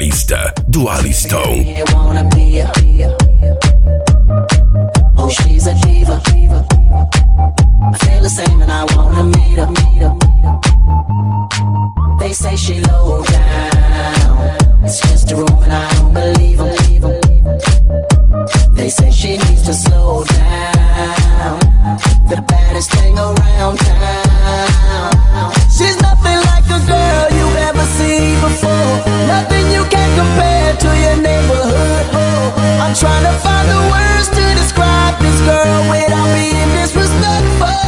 Vigarista do Aliston. Oh, she's a diva. I feel the same and I wanna meet her. They say she low down. It's just a room and I don't believe them. They say she needs to slow down. The baddest thing around town. She's nothing like a girl you've ever seen before. Nothing you can compare to your neighborhood. Oh, I'm trying to find the words to describe this girl without being disrespectful.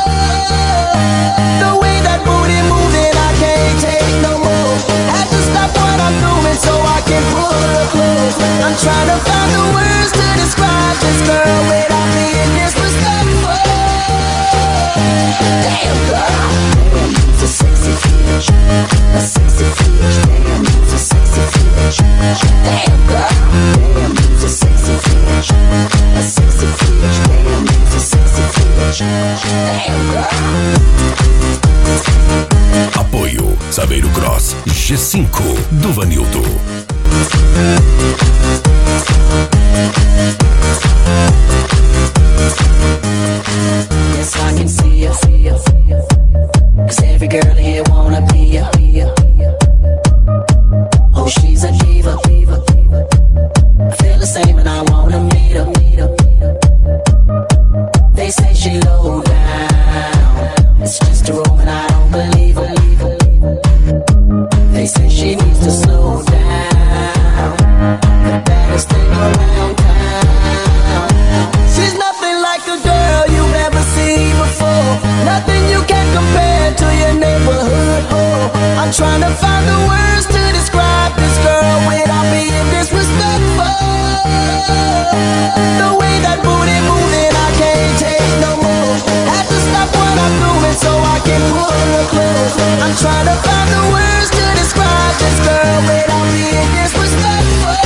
The way that booty moving, I can't take no more. Had to stop what I'm doing so I can pull her close. I'm trying to find the words to describe this girl without being disrespectful. Damn girl, damn, you's a sexy bitch, a sexy bitch. Damn, you's a sexy bitch. Damn girl, damn, you's a sexy bitch, a sexy bitch. Damn, you's a sexy bitch. Damn girl. Apoio Saveiro Cross G5 do Vanildo. Yes, I can see ya. 'Cause every girl here wanna be ya. Oh, she's a diva. I feel the same and I wanna meet her. They say she low down. It's just a room and I don't believe her. They say she needs to slow down. The baddest thing around town. She's nothing like a girl you've ever seen before. Nothing you can compare to your neighborhood. Oh, I'm trying to find the words to describe this girl without being disrespectful. The way that booty moving, I can't take no more. Had to stop what I'm doing so I can pull her close. I'm trying to find the words to describe this girl without being disrespectful.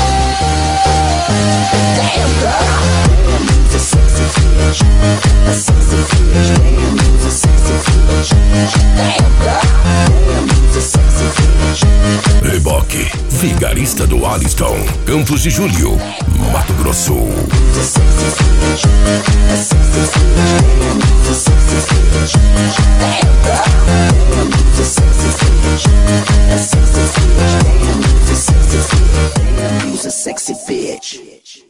Damn girl, damn, you's a sexy bitch, a sexy bitch. Damn, you's a sexy bitch. Damn girl, damn, you's a sexy bitch. Reboque Vigarista do Aliston, Campos de Julho, Mato Grosso. You's a sexy bitch, a sexy bitch. Damn, you's a sexy bitch. Damn girl, damn, you's a sexy bitch, a sexy bitch. Damn, you's a sexy bitch. Damn, you's a sexy bitch.